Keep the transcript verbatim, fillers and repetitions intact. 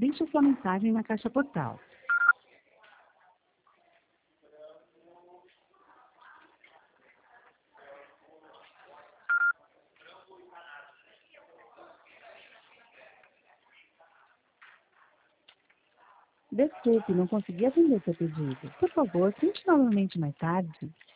Deixe sua mensagem na caixa postal. Desculpe, não consegui atender seu pedido. Por favor, tente novamente mais tarde.